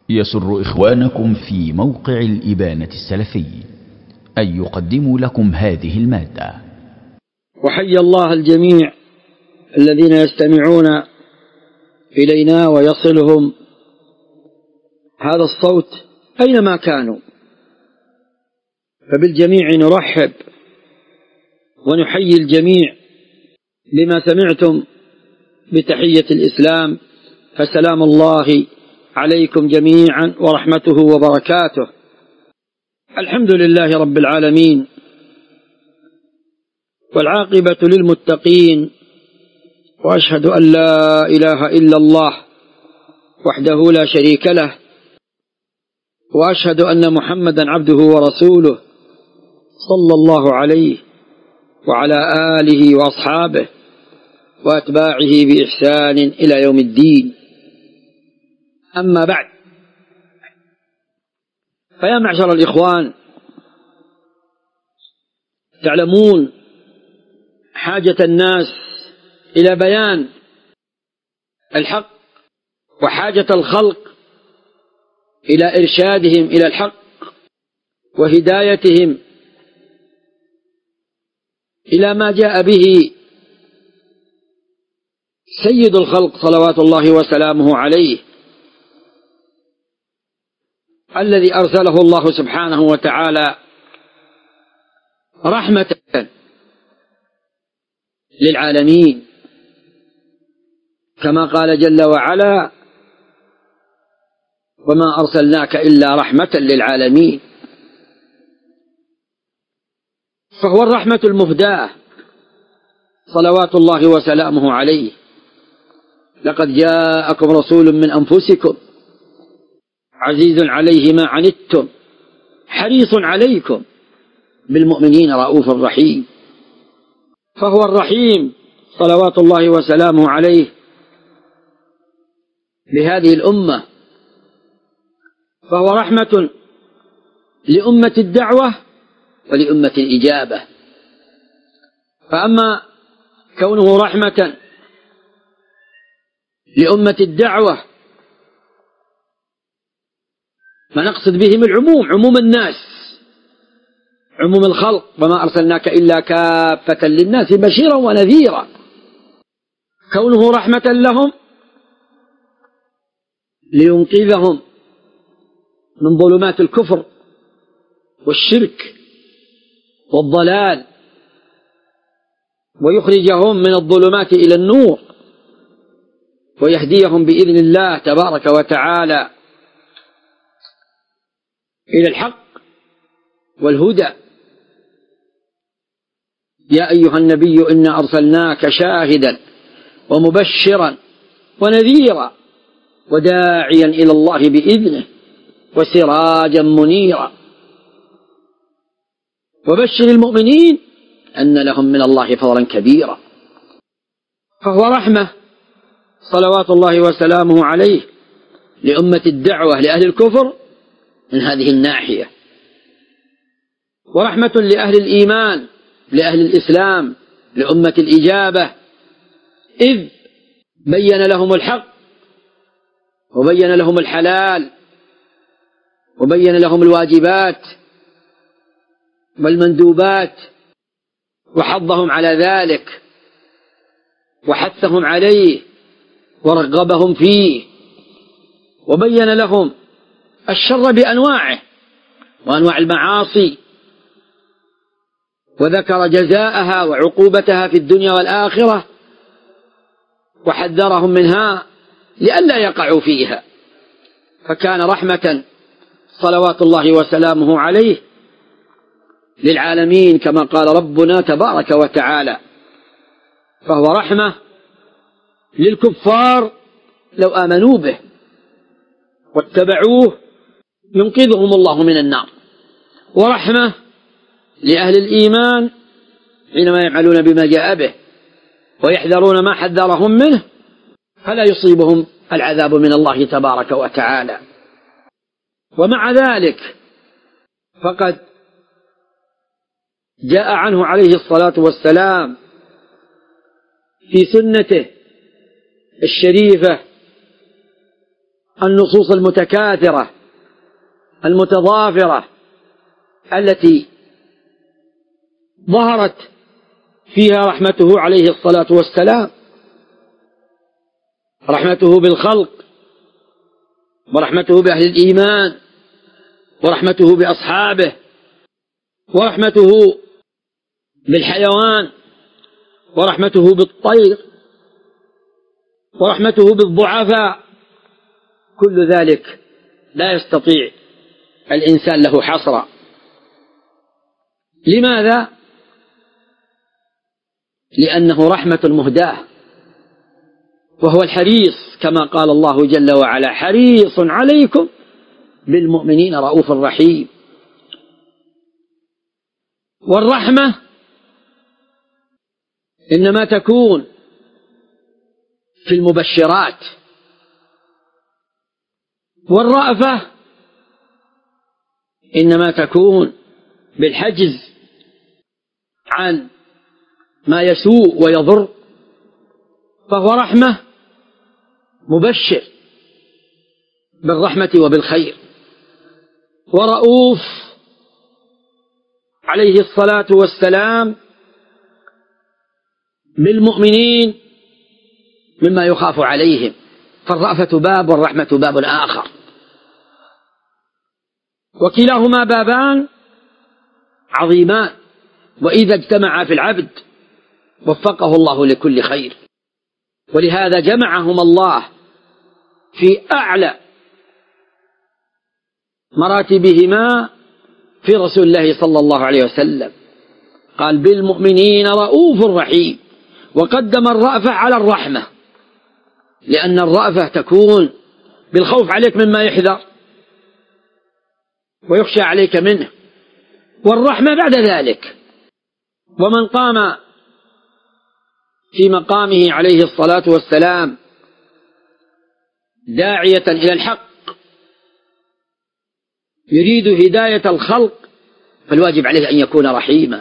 يسر إخوانكم في موقع الإبانة السلفي أن يقدموا لكم هذه المادة. وحي الله الجميع الذين يستمعون إلينا ويصلهم هذا الصوت أينما كانوا، فبالجميع نرحب ونحيي الجميع بما سمعتم بتحية الإسلام، فسلام الله عليكم جميعا ورحمته وبركاته. الحمد لله رب العالمين، والعاقبة للمتقين، وأشهد أن لا إله إلا الله وحده لا شريك له، وأشهد أن محمدا عبده ورسوله صلى الله عليه وعلى آله وأصحابه وأتباعه بإحسان إلى يوم الدين. أما بعد، فيا معشر الإخوان، تعلمون حاجة الناس إلى بيان الحق، وحاجة الخلق إلى إرشادهم إلى الحق وهدايتهم إلى ما جاء به سيد الخلق صلوات الله وسلامه عليه، الذي أرسله الله سبحانه وتعالى رحمة للعالمين، كما قال جل وعلا: وما أرسلناك إلا رحمة للعالمين. فهو الرحمة المهداة صلوات الله وسلامه عليه. لقد جاءكم رسول من أنفسكم عزيز عليه ما عنتم حريص عليكم بالمؤمنين رؤوف رحيم. فهو الرحيم صلوات الله وسلامه عليه لهذه الأمة، فهو رحمة لأمة الدعوة ولأمة الإجابة. فأما كونه رحمة لأمة الدعوة ما نقصد بهم العموم، عموم الناس، عموم الخلق. وما أرسلناك إلا كافة للناس بشيرا ونذيرا. كونه رحمة لهم لينقذهم من ظلمات الكفر والشرك والضلال، ويخرجهم من الظلمات إلى النور، ويهديهم بإذن الله تبارك وتعالى إلى الحق والهدى. يا أيها النبي إنا أرسلناك شاهدا ومبشرا ونذيرا وداعيا إلى الله بإذنه وسراجا منيرا، وبشر المؤمنين أن لهم من الله فضلا كبيرا. فهو رحمة صلوات الله وسلامه عليه لأمة الدعوة لأهل الكفر من هذه الناحية، ورحمة لأهل الإيمان لأهل الإسلام لأمة الإجابة، إذ بين لهم الحق وبين لهم الحلال وبين لهم الواجبات والمندوبات، وحضهم على ذلك وحثهم عليه ورغبهم فيه، وبين لهم الشر بأنواعه وأنواع المعاصي، وذكر جزاءها وعقوبتها في الدنيا والآخرة، وحذرهم منها لئلا يقعوا فيها. فكان رحمة صلوات الله وسلامه عليه للعالمين، كما قال ربنا تبارك وتعالى. فهو رحمة للكفار لو آمنوا به واتبعوه ينقذهم الله من النار، ورحمة لأهل الإيمان حينما يعملون بما جاء به ويحذرون ما حذرهم منه فلا يصيبهم العذاب من الله تبارك وتعالى. ومع ذلك فقد جاء عنه عليه الصلاة والسلام في سنته الشريفة النصوص المتكاثرة المتضافرة التي ظهرت فيها رحمته عليه الصلاة والسلام، رحمته بالخلق، ورحمته بأهل الإيمان، ورحمته بأصحابه، ورحمته بالحيوان، ورحمته بالطير، ورحمته بالضعفاء. كل ذلك لا يستطيع الإنسان له حصرا. لماذا؟ لأنه رحمة مهداة، وهو الحريص، كما قال الله جل وعلا: حريص عليكم بالمؤمنين رؤوف رحيم. والرحمة إنما تكون في المبشرات، والرأفة إنما تكون بالحجز عن ما يسوء ويضر. فهو رحمة مبشر بالرحمة وبالخير، ورؤوف عليه الصلاة والسلام بالمؤمنين مما يخاف عليهم. فالرأفة باب والرحمة باب آخر، وكلاهما بابان عظيمان، وإذا اجتمعا في العبد وفقه الله لكل خير. ولهذا جمعهما الله في أعلى مراتبهما في رسول الله صلى الله عليه وسلم، قال: بالمؤمنين رؤوف رحيم، وقدم الرأفة على الرحمة، لأن الرأفة تكون بالخوف عليك مما يحذر ويخشى عليك منه، والرحمة بعد ذلك. ومن قام في مقامه عليه الصلاة والسلام داعية إلى الحق يريد هداية الخلق، فالواجب عليه أن يكون رحيما.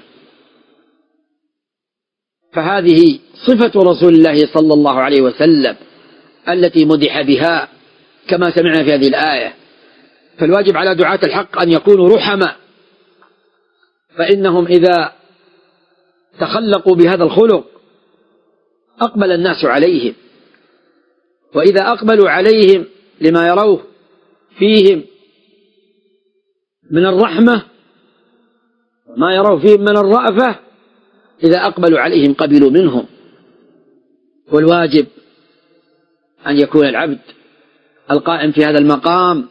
فهذه صفة رسول الله صلى الله عليه وسلم التي مدح بها كما سمعنا في هذه الآية. فالواجب على دعاة الحق أن يكونوا رحماء، فإنهم إذا تخلقوا بهذا الخلق أقبل الناس عليهم، وإذا أقبلوا عليهم لما يروه فيهم من الرحمة ما يروه فيهم من الرأفة، إذا أقبلوا عليهم قبلوا منهم. والواجب أن يكون العبد القائم في هذا المقام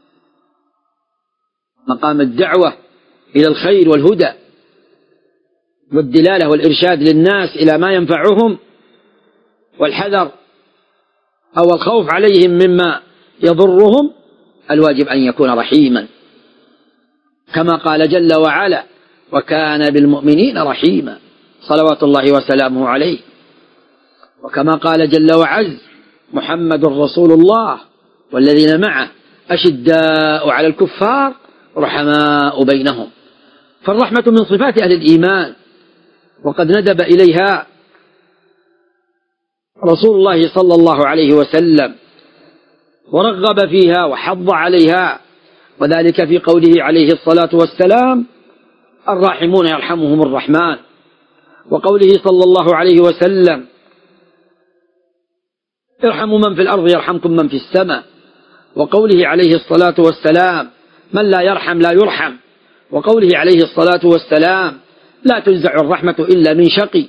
مقام الدعوة إلى الخير والهدى والدلالة والإرشاد للناس إلى ما ينفعهم، والحذر أو الخوف عليهم مما يضرهم. الواجب أن يكون رحيما، كما قال جل وعلا: وكان بالمؤمنين رحيما، صلوات الله وسلامه عليه. وكما قال جل وعز: محمد رسول الله والذين معه أشداء على الكفار رحماء بينهم. فالرحمة من صفات أهل الإيمان، وقد ندب إليها رسول الله صلى الله عليه وسلم ورغب فيها وحض عليها، وذلك في قوله عليه الصلاة والسلام: الراحمون يرحمهم الرحمن، وقوله صلى الله عليه وسلم: ارحموا من في الأرض يرحمكم من في السماء، وقوله عليه الصلاة والسلام: من لا يرحم لا يرحم، وقوله عليه الصلاة والسلام: لا تنزع الرحمة إلا من شقي،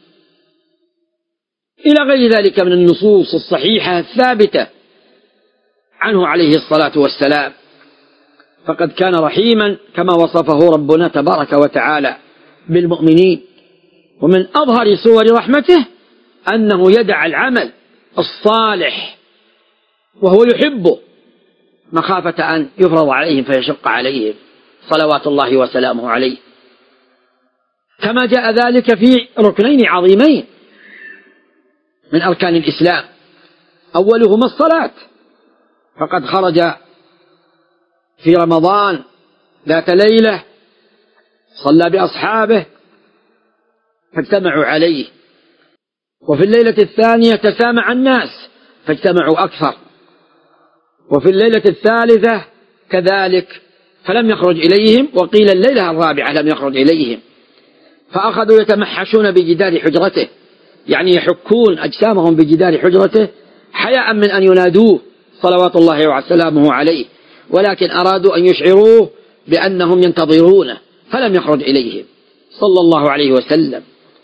إلى غير ذلك من النصوص الصحيحة الثابتة عنه عليه الصلاة والسلام. فقد كان رحيما كما وصفه ربنا تبارك وتعالى بالمؤمنين. ومن أظهر صور رحمته أنه يدع العمل الصالح وهو يحبه مخافة أن يفرض عليهم فيشق عليهم، صلوات الله وسلامه عليه. كما جاء ذلك في ركنين عظيمين من أركان الإسلام، أولهما الصلاة، فقد خرج في رمضان ذات ليلة صلى بأصحابه فاجتمعوا عليه، وفي الليلة الثانية تسامع الناس فاجتمعوا أكثر، وفي الليلة الثالثة كذلك فلم يخرج إليهم، وقيل الليلة الرابعة لم يخرج إليهم، فأخذوا يتمحشون بجدار حجرته، يعني يحكون أجسامهم بجدار حجرته حياء من أن ينادوه صلوات الله وسلامه عليه، ولكن أرادوا أن يشعروه بأنهم ينتظرونه، فلم يخرج إليهم صلى الله عليه وسلم.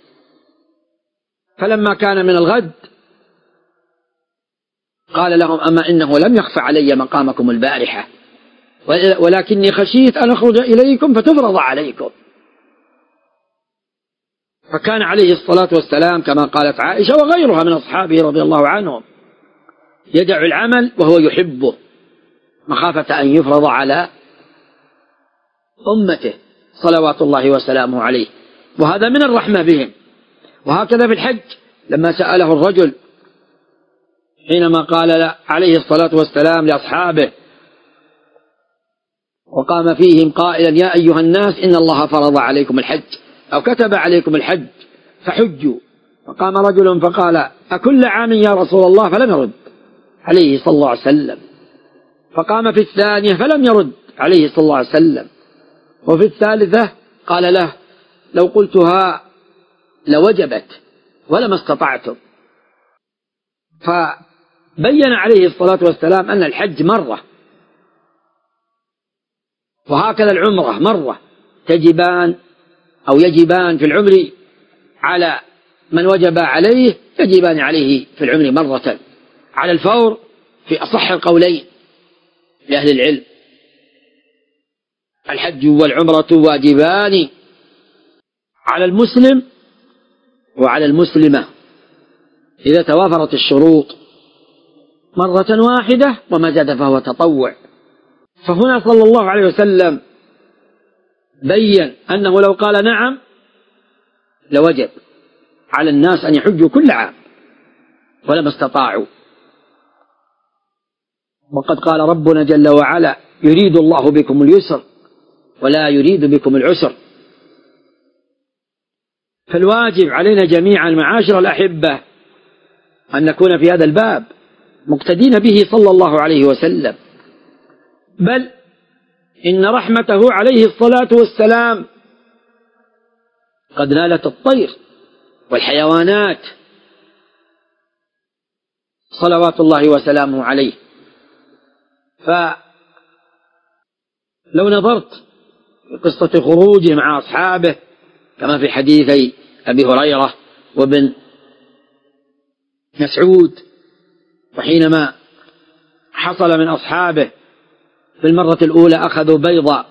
فلما كان من الغد قال لهم: أما إنه لم يخف علي مقامكم البارحة، ولكني خشيت أن أخرج إليكم فتفرض عليكم. فكان عليه الصلاة والسلام كما قالت عائشة وغيرها من أصحابه رضي الله عنهم يدع العمل وهو يحبه مخافة أن يفرض على أمته صلوات الله وسلامه عليه، وهذا من الرحمة بهم. وهكذا في الحج لما سأله الرجل حينما قال عليه الصلاة والسلام لأصحابه وقام فيهم قائلا: يا أيها الناس إن الله فرض عليكم الحج أو كتب عليكم الحج فحجوا. فقام رجل فقال: أكل عام يا رسول الله؟ فلم يرد عليه صلى الله عليه وسلم. فقام في الثانية فلم يرد عليه صلى الله عليه وسلم. وفي الثالثة قال له: لو قلتها لوجبت ولما استطعتم. فبين عليه الصلاة والسلام أن الحج مرة، وهكذا العمرة مرة، تجبان أو يجبان في العمر على من وجب عليه، يجبان عليه في العمر مرة على الفور في أصح القولين لأهل العلم. الحج والعمرة واجبان على المسلم وعلى المسلمة إذا توافرت الشروط مرة واحدة، وما زاد فهو تطوع. فهنا صلى الله عليه وسلم بين أنه لو قال نعم لوجب على الناس أن يحجوا كل عام ولما استطاعوا. وقد قال ربنا جل وعلا: يريد الله بكم اليسر ولا يريد بكم العسر. فالواجب علينا جميعا معاشر الأحبة أن نكون في هذا الباب مقتدين به صلى الله عليه وسلم، بل إن رحمته عليه الصلاة والسلام قد نالت الطير والحيوانات صلوات الله وسلامه عليه. فلو نظرت في قصة خروجه مع أصحابه كما في حديثي أبي هريرة وابن مسعود، وحينما حصل من أصحابه في المرة الأولى أخذوا بيضة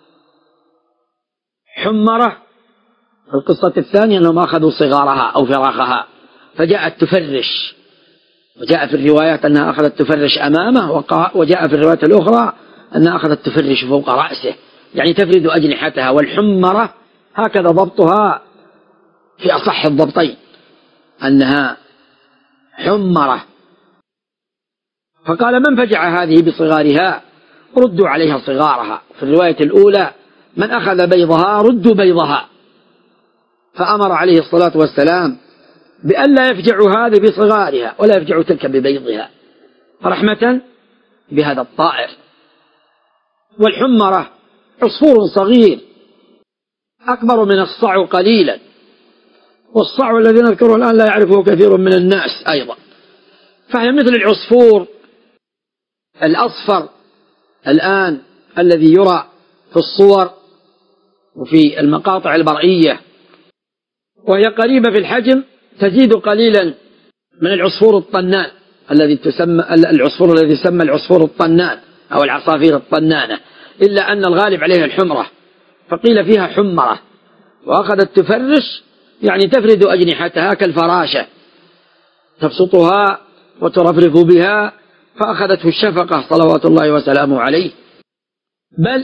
حمرة، في القصة الثانية أنهم أخذوا صغارها أو فراخها فجاءت تفرش، وجاء في الروايات أنها أخذت تفرش أمامه، وجاء في الروايات الأخرى أنها أخذت تفرش فوق رأسه، يعني تفرد أجنحتها. والحمرة هكذا ضبطها في أصح الضبطين أنها حمرة. فقال: من فجع هذه بصغارها ردوا عليها صغارها. في الرواية الأولى: من أخذ بيضها ردوا بيضها. فأمر عليه الصلاة والسلام بأن لا يفجعوا هذه بصغارها ولا يفجعوا تلك ببيضها رحمة بهذا الطائر. والحمرة عصفور صغير أكبر من الصع قليلا، والصع الذي نذكره الآن لا يعرفه كثير من الناس أيضا، فهي مثل العصفور الأصفر الآن الذي يرى في الصور وفي المقاطع البرئية، وهي قريبة في الحجم، تزيد قليلا من العصفور الطنان الذي يسمى العصفور الطنان أو العصافير الطنانة، إلا أن الغالب عليها الحمرة، فقيل فيها حمرة. وأخذت تفرش يعني تفرد أجنحتها كالفراشة، تبسطها وترفرف بها، فأخذته الشفقة صلوات الله وسلامه عليه. بل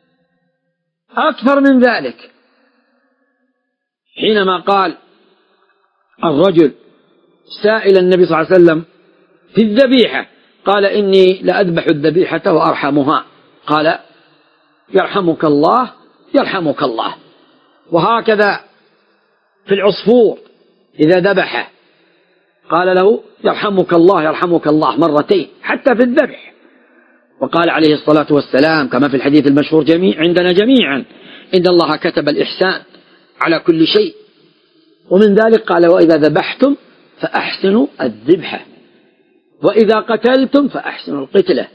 أكثر من ذلك، حينما قال الرجل سائل النبي صلى الله عليه وسلم في الذبيحة قال: إني لأذبح الذبيحة وأرحمها، قال: يرحمك الله يرحمك الله. وهكذا في العصفور إذا ذبح قال له: يرحمك الله يرحمك الله مرتين، حتى في الذبح وقال عليه الصلاة والسلام كما في الحديث المشهور عندنا جميعا: إن الله كتب الإحسان على كل شيء. ومن ذلك قال: وإذا ذبحتم فأحسنوا الذبحة، وإذا قتلتم فأحسنوا القتلة.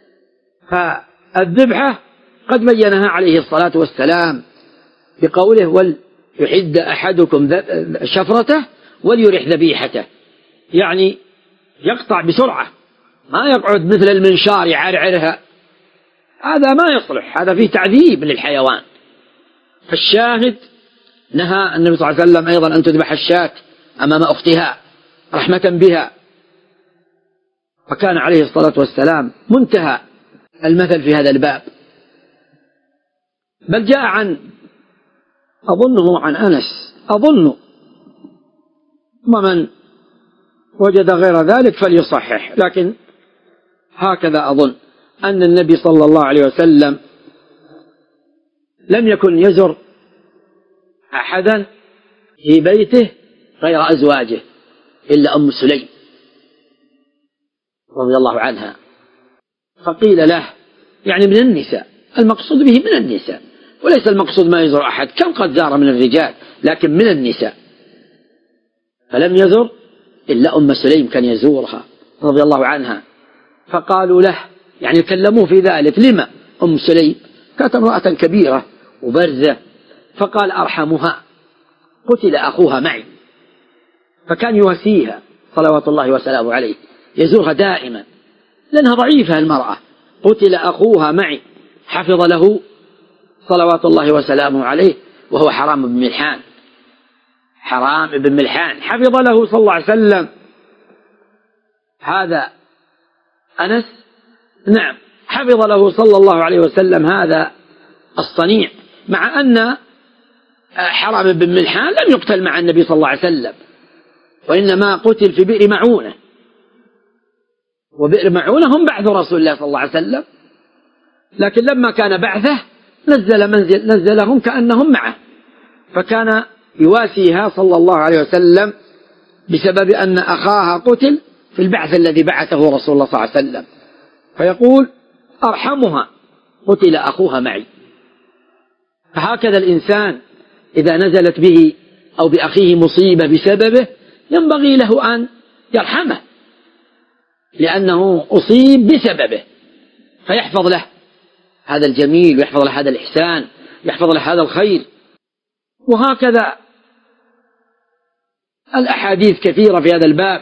فالذبحة قد بينها عليه الصلاة والسلام بقوله: وليحد أحدكم شفرته وليرح ذبيحته، يعني يقطع بسرعة، ما يقعد مثل المنشار يعرعرها، هذا ما يصلح، هذا فيه تعذيب للحيوان. فالشاهد نهى النبي صلى الله عليه وسلم أيضا أن تذبح الشاة أمام أختها رحمة بها. فكان عليه الصلاة والسلام منتهى المثل في هذا الباب. بل جاء أظنه عن أنس، ومن وجد غير ذلك فليصحح، لكن هكذا أظن أن النبي صلى الله عليه وسلم لم يكن يزر أحدا في بيته غير أزواجه إلا أم سليم رضي الله عنها. فقيل له، يعني من النساء، المقصود به من النساء، وليس المقصود ما يزور أحد، كم قد زار من الرجال، لكن من النساء. فلم يزر إلا أم سليم كان يزورها رضي الله عنها. فقالوا له، يعني كلموه في ذلك: لما أم سليم؟ كانت امرأة كبيرة وبرزة. فقال: أرحمها، قتل أخوها معي. فكان يواسيها صلوات الله وسلامه عليه، يزورها دائما لأنها ضعيفة المرأة. قتل أخوها معي، حفظ له صلوات الله وسلامه عليه، وهو حرام بن ملحان. حرام بن ملحان حفظ له صلى الله عليه وسلم. هذا أنس، نعم، حفظ له صلى الله عليه وسلم هذا الصنيع، مع أن حرام بن ملحان لم يقتل مع النبي صلى الله عليه وسلم، وإنما قتل في بئر معونة، وبئر معونة هم بعث رسول الله صلى الله عليه وسلم، لكن لما كان بعثه نزلهم كأنهم معه، فكان يواسيها صلى الله عليه وسلم بسبب أن أخاها قتل في البعث الذي بعثه رسول الله صلى الله عليه وسلم. فيقول: أرحمها، قتل أخوها معي. فهكذا الإنسان إذا نزلت به أو بأخيه مصيبة بسببه ينبغي له أن يرحمه، لأنه أصيب بسببه، فيحفظ له هذا الجميل، ويحفظ له هذا الإحسان، يحفظ له هذا الخير. وهكذا الأحاديث كثيرة في هذا الباب.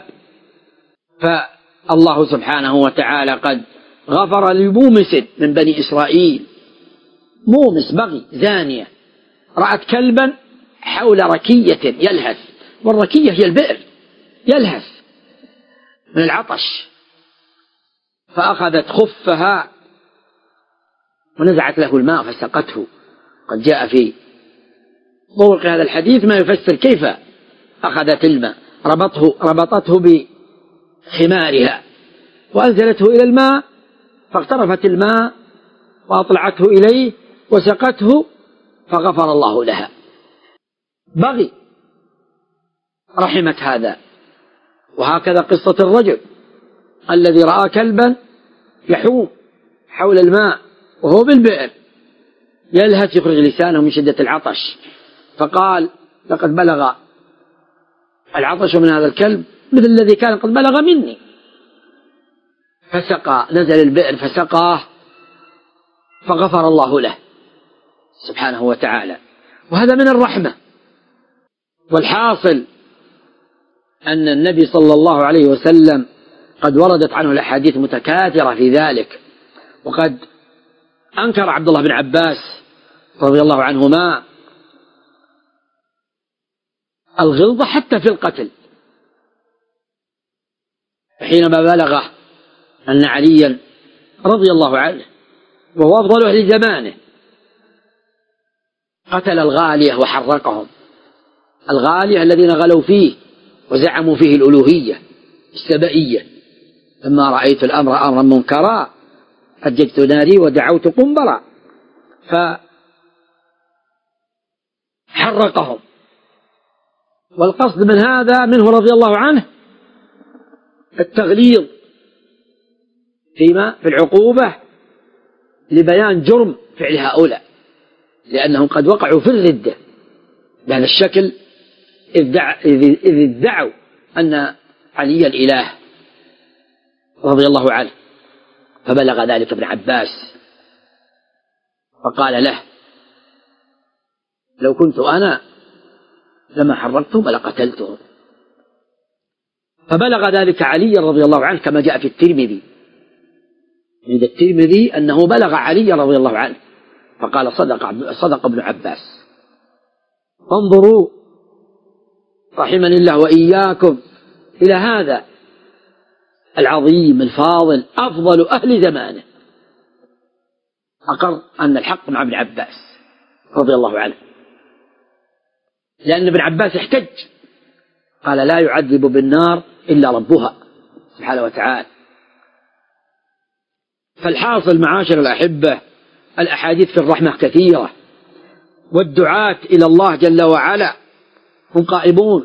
فالله سبحانه وتعالى قد غفر لمومس من بني إسرائيل. مومس بغي زانية رأت كلبا حول ركية يلهث، والركية هي البئر، يلهث من العطش، فأخذت خفها ونزعت له الماء فسقته. قد جاء في طرق هذا الحديث ما يفسر كيف أخذت الماء، ربطته بخمارها وأنزلته إلى الماء، فاغترفت الماء وأطلعته إليه وسقته، فغفر الله لها. بغي رحمت هذا. وهكذا قصة الرجل الذي رأى كلبا يحوم حول الماء وهو بالبئر يلهث يخرج لسانه من شدة العطش، فقال: لقد بلغ العطش من هذا الكلب مثل الذي كان قد بلغ مني، فسقى، نزل البئر فسقاه، فغفر الله له سبحانه وتعالى. وهذا من الرحمة. والحاصل أن النبي صلى الله عليه وسلم قد وردت عنه الأحاديث متكاثرة في ذلك، وقد أنكر عبد الله بن عباس رضي الله عنهما الغلظة حتى في القتل، حينما بلغه أن عليا رضي الله عنه وهو أفضل أهل زمانه قتل الغالية وحرقهم، الغالية الذين غلوا فيه وزعموا فيه الألوهية السبئية: لما رأيت الأمر أمرا منكرا أججت ناري ودعوت قنبرا، فحرقهم. والقصد من هذا منه رضي الله عنه التغليظ في العقوبة لبيان جرم فعل هؤلاء، لأنهم قد وقعوا في الردة بهذا الشكل إذ ادعوا أن علي الإله رضي الله عنه. فبلغ ذلك ابن عباس فقال له: لو كنت أنا لما حررتهم ولقتلتهم. فبلغ ذلك علي رضي الله عنه كما جاء في الترمذي، عند الترمذي أنه بلغ علي رضي الله عنه فقال: صدق ابن عباس. فانظروا رحمني الله وإياكم إلى هذا العظيم الفاضل أفضل أهل زمانه أقر أن الحق مع ابن عباس رضي الله عنه، لأن ابن عباس احتج قال: لا يعذب بالنار إلا ربها سبحانه وتعالى. فالحاصل معاشر الأحبة، الأحاديث في الرحمة كثيرة، والدعاة إلى الله جل وعلا هم قائمون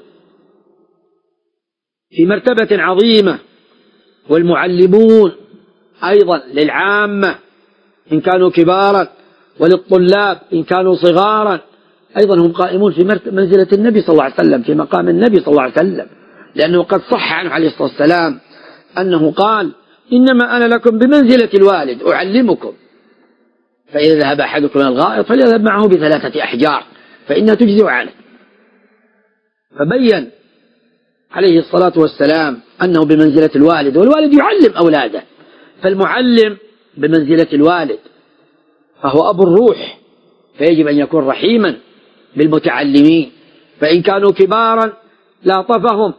في مرتبة عظيمة، والمعلمون أيضا للعامة إن كانوا كبارا وللطلاب إن كانوا صغارا أيضا هم قائمون في منزلة النبي صلى الله عليه وسلم، في مقام النبي صلى الله عليه وسلم، لأنه قد صح عنه عليه الصلاة والسلام أنه قال: إنما أنا لكم بمنزلة الوالد أعلمكم، فإذا ذهب أحدكم من الغائط فليذهب معه ب3 أحجار فإنها تجزئ عنه. فبين عليه الصلاة والسلام أنه بمنزلة الوالد، والوالد يعلم أولاده، فالمعلم بمنزلة الوالد، فهو أبو الروح، فيجب أن يكون رحيما بالمتعلمين، فإن كانوا كبارا لاطفهم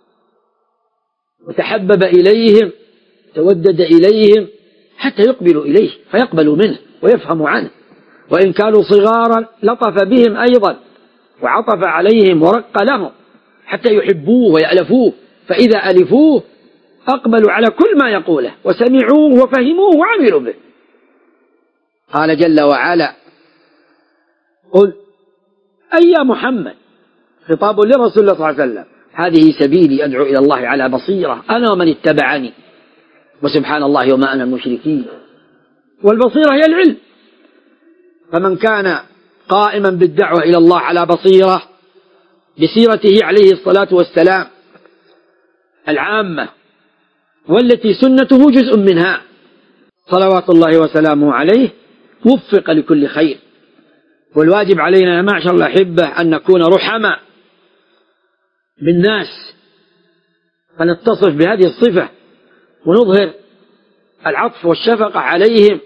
وتحبب إليهم تودد إليهم حتى يقبلوا إليه فيقبلوا منه ويفهموا عنه، وإن كانوا صغارا لطف بهم أيضا وعطف عليهم ورق لهم حتى يحبوه ويألفوه، فإذا ألفوه أقبلوا على كل ما يقوله وسمعوه وفهموه وعملوا به. قال جل وعلا: قل أي يا محمد، خطاب لرسول الله صلى الله عليه وسلم: هذه سبيلي أدعو إلى الله على بصيرة أنا ومن اتبعني وسبحان الله وما أنا المشركين. والبصيرة هي العلم، فمن كان قائما بالدعوة إلى الله على بصيرة بسيرته عليه الصلاة والسلام العامة، والتي سنته جزء منها صلوات الله وسلامه عليه، وفق لكل خير. والواجب علينا يا معشر الأحبة أن نكون رحماء بالناس، فنتصف بهذه الصفة ونظهر العطف والشفقة عليهم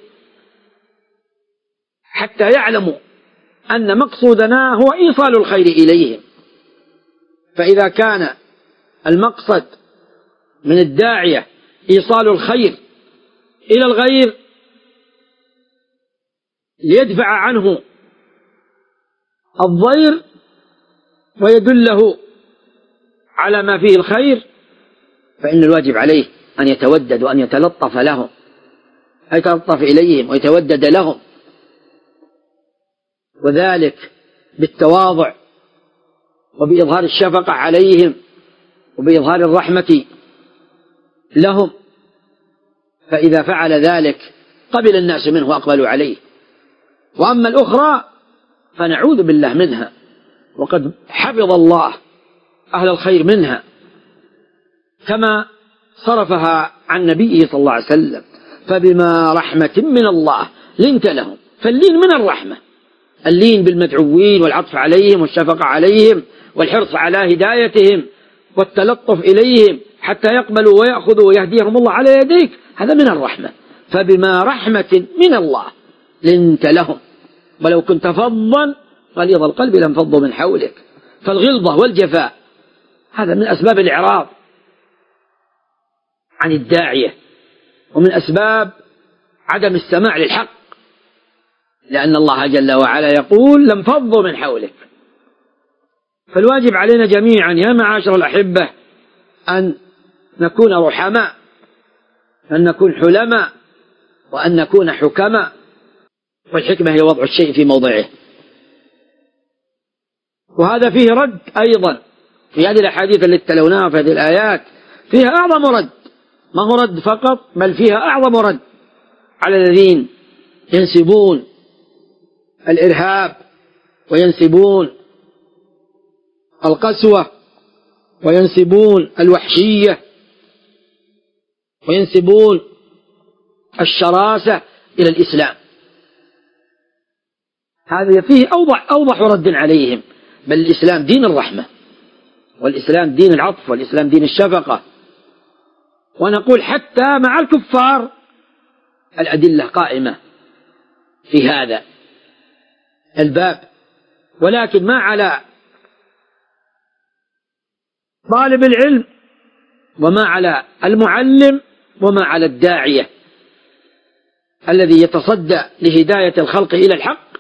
حتى يعلموا أن مقصودنا هو إيصال الخير إليهم. فإذا كان المقصد من الداعية إيصال الخير إلى الغير ليدفع عنه الضير ويدله على ما فيه الخير، فإن الواجب عليه أن يتودد وأن يتلطف لهم، يتلطف إليهم ويتودد لهم، وذلك بالتواضع وبإظهار الشفقة عليهم وبإظهار الرحمة لهم. فإذا فعل ذلك قبل الناس منه وأقبلوا عليه. وأما الأخرى فنعوذ بالله منها، وقد حفظ الله أهل الخير منها كما صرفها عن نبيه صلى الله عليه وسلم: فبما رحمة من الله لنت لهم. فاللين من الرحمة، اللين بالمدعوين والعطف عليهم والشفقة عليهم والحرص على هدايتهم والتلطف إليهم حتى يقبلوا ويأخذوا ويهديهم الله على يديك، هذا من الرحمة. فبما رحمة من الله لنت لهم ولو كنت فظا غليظ القلب لانفضوا من حولك. فالغلظة والجفاء هذا من أسباب الإعراض عن الداعية، ومن أسباب عدم السماع للحق، لأن الله جل وعلا يقول: لانفضوا من حولك. فالواجب علينا جميعا يا معاشر الأحبة أن نكون رحماء، أن نكون حلماء، وأن نكون حكماء. والحكمة هي وضع الشيء في موضعه. وهذا فيه رد أيضا في هذه الأحاديث التي تلوناها في هذه الآيات، فيها أعظم رد، ما هو رد فقط بل فيها أعظم رد على الذين ينسبون الإرهاب وينسبون القسوة وينسبون الوحشية وينسبون الشراسة إلى الإسلام. هذا فيه أوضح رد عليهم. بل الإسلام دين الرحمة، والإسلام دين العطف، والإسلام دين الشفقة. ونقول حتى مع الكفار الأدلة قائمة في هذا الباب، ولكن ما على طالب العلم وما على المعلم وما على الداعية الذي يتصدى لهداية الخلق إلى الحق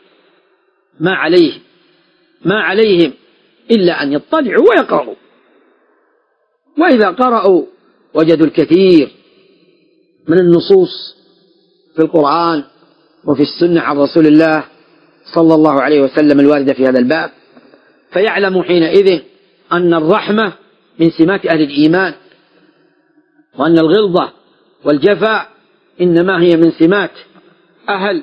ما عليهم إلا أن يطلعوا ويقرأوا. وإذا قرأوا وجدوا الكثير من النصوص في القرآن وفي السنة عن رسول الله صلى الله عليه وسلم الواردة في هذا الباب، فيعلم حينئذ أن الرحمة من سمات أهل الإيمان، وأن الغلظة والجفاء إنما هي من سمات أهل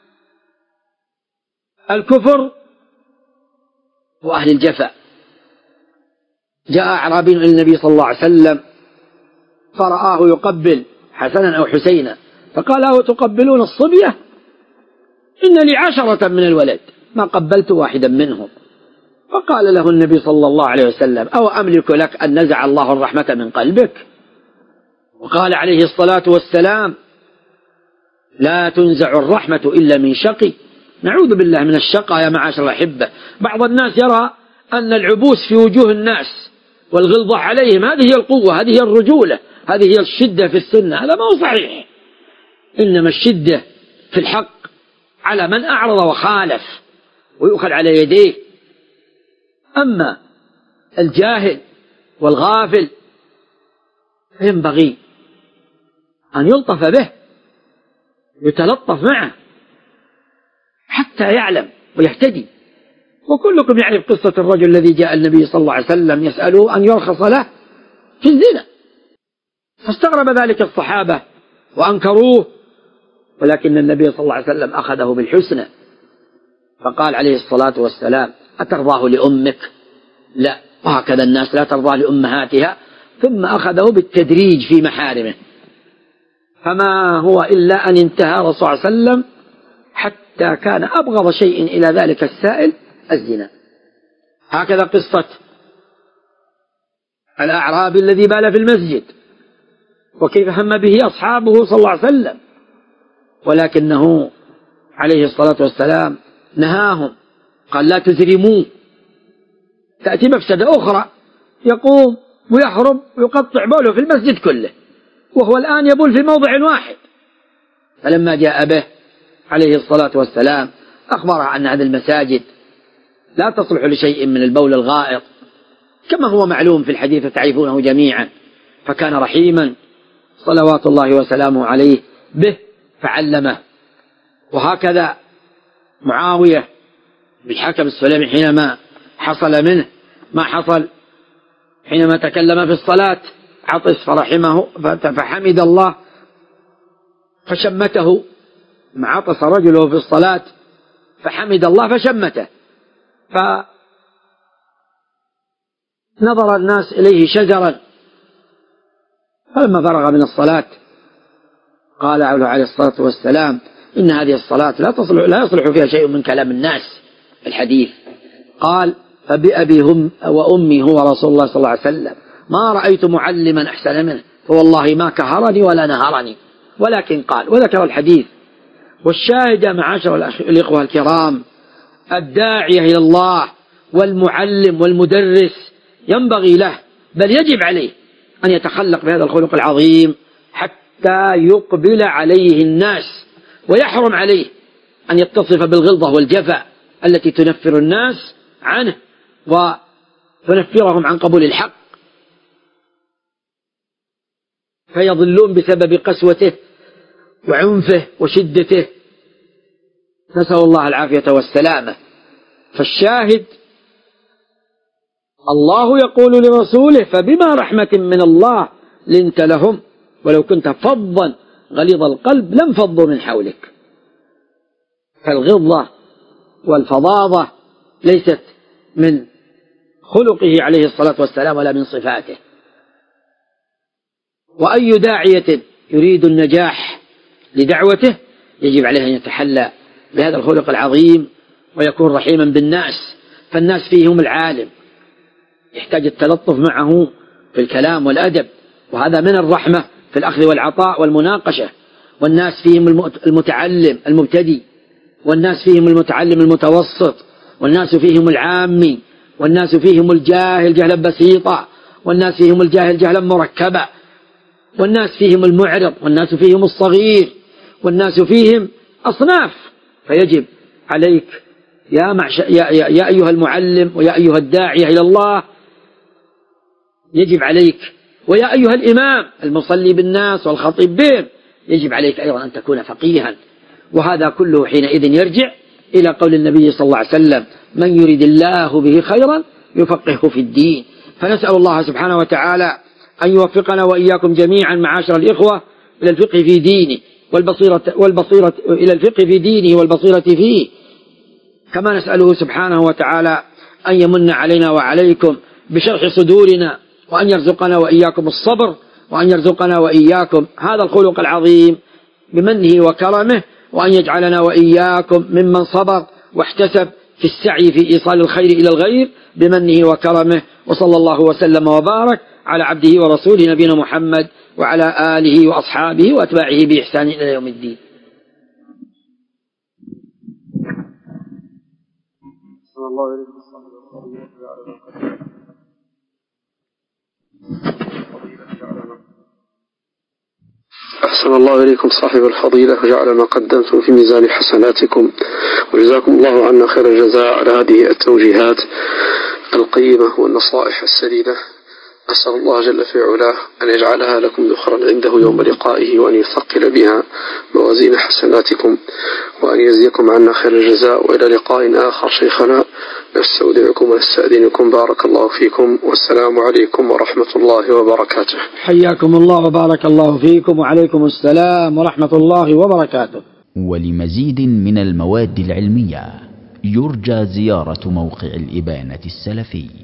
الكفر وأهل الجفاء. جاء أعرابي إلى النبي صلى الله عليه وسلم فرآه يقبل حسنا أو حسينا، فقال له: تقبلون الصبية؟ إن لي 10 من الولد ما قبلت واحدا منهم. فقال له النبي صلى الله عليه وسلم: أو أملك لك أن نزع الله الرحمة من قلبك؟ وقال عليه الصلاة والسلام: لا تنزع الرحمة إلا من شقي. نعوذ بالله من الشقاء يا معاشر الأحبة. بعض الناس يرى أن العبوس في وجوه الناس والغلظة عليهم هذه هي القوة، هذه هي الرجولة، هذه هي الشدة في السنة. هذا ما هو صحيح. إنما الشدة في الحق على من أعرض وخالف ويؤخذ على يديه. أما الجاهل والغافل فينبغي أن يلطف به، يتلطف معه حتى يعلم ويهتدي. وكلكم يعرف قصة الرجل الذي جاء النبي صلى الله عليه وسلم يسأله أن يرخص له في الزنا، فاستغرب ذلك الصحابة وأنكروه، ولكن النبي صلى الله عليه وسلم أخذه بالحسنى، فقال عليه الصلاة والسلام: أترضاه لأمك؟ لا. وهكذا الناس لا ترضى لأمهاتها. ثم أخذه بالتدريج في محارمه، فما هو إلا أن انتهى رسول الله صلى الله عليه وسلم حتى كان أبغض شيء إلى ذلك السائل الزنا. هكذا قصة الأعرابي الذي بال في المسجد، وكيف هم به أصحابه صلى الله عليه وسلم، ولكنه عليه الصلاة والسلام نهاهم، قال: لا تزرموه. تأتي مفسدة أخرى، يقوم ويحرم ويقطع بوله في المسجد كله، وهو الآن يبول في موضع واحد. فلما جاء به عليه الصلاة والسلام أخبره أن هذه المساجد لا تصلح لشيء من البول الغائط، كما هو معلوم في الحديث تعرفونه جميعا. فكان رحيما صلوات الله وسلامه عليه به فعلمه. وهكذا معاوية بالحكم السلمي حينما حصل منه ما حصل، حينما تكلم في الصلاة عطس فرحمه فحمد الله فشمته. عطس رجله في الصلاة فحمد الله فشمته، فنظر الناس إليه شجرا. فلما فرغ من الصلاة قال عليه الصلاة والسلام: إن هذه الصلاة لا يصلح فيها شيء من كلام الناس الحديث. قال: فبأبي وأمي هو رسول الله صلى الله عليه وسلم ما رأيت معلما أحسن منه، فوالله ما كهرني ولا نهرني. ولكن قال وذكر الحديث. والشاهد معاشر الإخوة الكرام، الداعية إلى الله والمعلم والمدرس ينبغي له بل يجب عليه أن يتخلق بهذا الخلق العظيم حتى يقبل عليه الناس، ويحرم عليه أن يتصف بالغلظة والجفاء التي تنفر الناس عنه وتنفرهم عن قبول الحق، فيضلون بسبب قسوته وعنفه وشدته، نسأل الله العافية والسلامة. فالشاهد الله يقول لرسوله: فبما رحمة من الله لنت لهم ولو كنت فظا غليظ القلب لانفضوا من حولك. فالغضة والفظاظة ليست من خلقه عليه الصلاة والسلام ولا من صفاته. وأي داعية يريد النجاح لدعوته يجب عليه أن يتحلى بهذا الخلق العظيم ويكون رحيما بالناس، فالناس فيهم العالم يحتاج التلطف معه في الكلام والأدب، وهذا من الرحمة في الأخذ والعطاء والمناقشة. والناس فيهم المتعلم المبتدئ، والناس فيهم المتعلم المتوسط، والناس فيهم العامي، والناس فيهم الجاهل جهلا بسيطا، والناس فيهم الجاهل جهلا مركبا، والناس فيهم المعرض، والناس فيهم الصغير، والناس فيهم أصناف. فيجب عليك يا أيها المعلم ويا أيها الداعية إلى الله، يجب عليك، ويا أيها الإمام المصلي بالناس والخطيب بهم، يجب عليك أيضا أن تكون فقيها. وهذا كله حينئذ يرجع إلى قول النبي صلى الله عليه وسلم: من يريد الله به خيرا يفقهه في الدين. فنسأل الله سبحانه وتعالى أن يوفقنا وإياكم جميعا معاشر الإخوة إلى الفقه في دينه إلى الفقه في دينه والبصيرة فيه، كما نسأله سبحانه وتعالى أن يمن علينا وعليكم بشرح صدورنا، وأن يرزقنا وإياكم الصبر، وأن يرزقنا وإياكم هذا الخلق العظيم بمنه وكرمه، وأن يجعلنا وإياكم ممن صبر واحتسب في السعي في إيصال الخير إلى الغير بمنه وكرمه. وصلى الله وسلم وبارك على عبده ورسوله نبينا محمد وعلى آله وأصحابه وأتباعه بإحسان إلى يوم الدين. أحسن الله إليكم صاحب الفضيلة وجعل ما قدمتم في ميزان حسناتكم، وجزاكم الله عنا خير الجزاء على هذه التوجيهات القيمة والنصائح السديدة. أسأل الله جل في علاه أن يجعلها لكم ذخرا عنده يوم لقائه، وأن يثقل بها موازين حسناتكم، وأن يجزيكم عنا خير الجزاء. وإلى لقاء آخر شيخنا، نستودعكم ونستأذنكم. بارك الله فيكم، والسلام عليكم ورحمة الله وبركاته. حياكم الله وبارك الله فيكم، وعليكم السلام ورحمة الله وبركاته. ولمزيد من المواد العلمية يرجى زيارة موقع الإبانة السلفي.